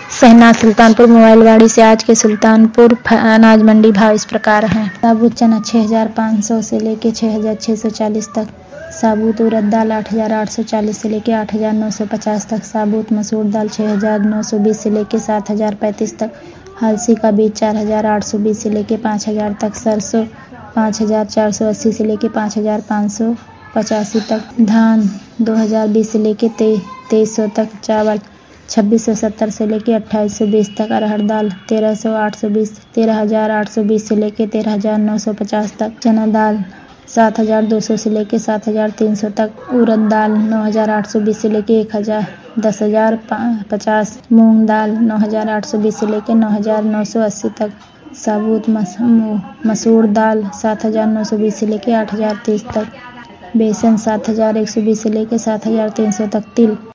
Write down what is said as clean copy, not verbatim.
शहनाज सुल्तानपुर मोबाइलवाड़ी से आज के सुल्तानपुर अनाज मंडी भाव इस प्रकार हैं। साबुत चना 6,500 से लेके 6,640 तक। साबुत उड़द दाल 8,840 से लेके 8,950 तक। साबुत मसूर दाल 6,920 से लेके 7,035 तक। हलसी का बीज 4,820 से लेके 5,000 तक। सरसों 5,480 से लेके 5,585 तक। धान 2,020 से लेके 2,300 तक। चावल 2,670 से लेके 2,820 तक। अरहर दाल 13,820 से लेके 13,950 तक। चना दाल 7,200 से लेके 7,300 तक। उड़द दाल 9,820 से लेके 10,050। मूंग दाल 9,820 से लेके 9,980 तक। साबुत मसूर दाल 7,920 से लेके 8,030 तक। बेसन 7,120 से लेके 7,300 तक। तिल